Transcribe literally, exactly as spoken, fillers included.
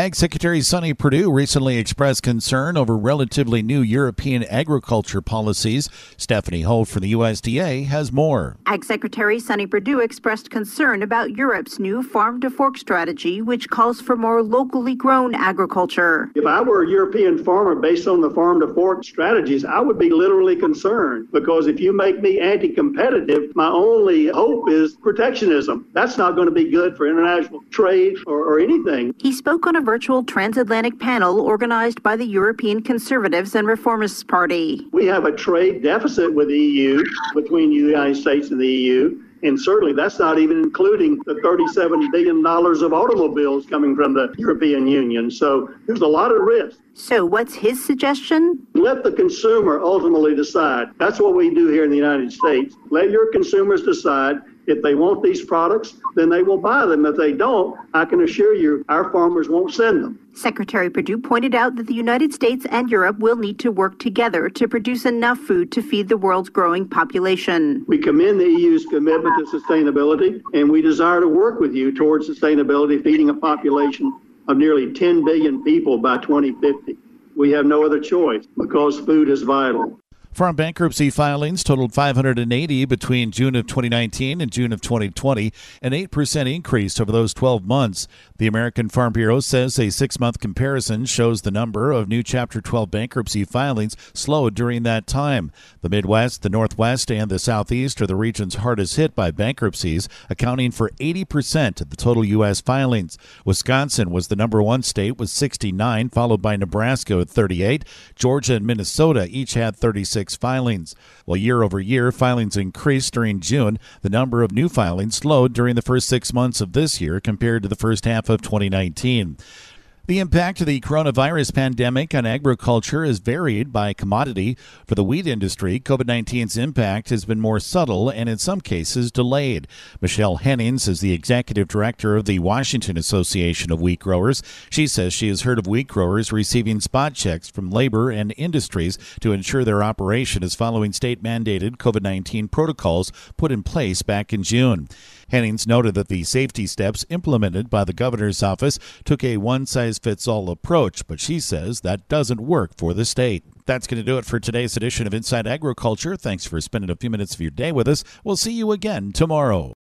Ag Secretary Sonny Perdue recently expressed concern over relatively new European agriculture policies. Stephanie Holt from the U S D A has more. Ag Secretary Sonny Perdue expressed concern about Europe's new farm-to-fork strategy, which calls for more locally grown agriculture. If I were a European farmer based on the farm-to-fork strategies, I would be literally concerned, because if you make me anti-competitive, my only hope is protectionism. That's not going to be good for international trade or, or anything. He spoke on a virtual transatlantic panel organized by the European Conservatives and Reformists Party. We have a trade deficit with the E U, between the United States and the E U. And certainly that's not even including the thirty-seven billion dollars of automobiles coming from the European Union. So there's a lot of risk. So what's his suggestion? Let the consumer ultimately decide. That's what we do here in the United States. Let your consumers decide. If they want these products, then they will buy them. If they don't, I can assure you our farmers won't send them. Secretary Perdue pointed out that the United States and Europe will need to work together to produce enough food to feed the world's growing population. We commend the E U's commitment to sustainability, and we desire to work with you towards sustainability, feeding a population of nearly ten billion people by twenty fifty. We have no other choice because food is vital. Farm bankruptcy filings totaled five hundred eighty between June of twenty nineteen and June of twenty twenty, an eight percent increase over those twelve months. The American Farm Bureau says a six-month comparison shows the number of new Chapter twelve bankruptcy filings slowed during that time. The Midwest, the Northwest, and the Southeast are the regions hardest hit by bankruptcies, accounting for eighty percent of the total U S filings. Wisconsin was the number one state with sixty-nine, followed by Nebraska at thirty-eight. Georgia and Minnesota each had thirty-six filings. While year over year filings increased during June, the number of new filings slowed during the first six months of this year compared to the first half of twenty nineteen. The impact of the coronavirus pandemic on agriculture has varied by commodity. For the wheat industry, COVID nineteen's impact has been more subtle and in some cases delayed. Michelle Hennings is the executive director of the Washington Association of Wheat Growers. She says she has heard of wheat growers receiving spot checks from labor and industries to ensure their operation is following state-mandated COVID nineteen protocols put in place back in June. Hennings noted that the safety steps implemented by the governor's office took a one-size-fits-all approach, but she says that doesn't work for the state. That's going to do it for today's edition of Inside Agriculture. Thanks for spending a few minutes of your day with us. We'll see you again tomorrow.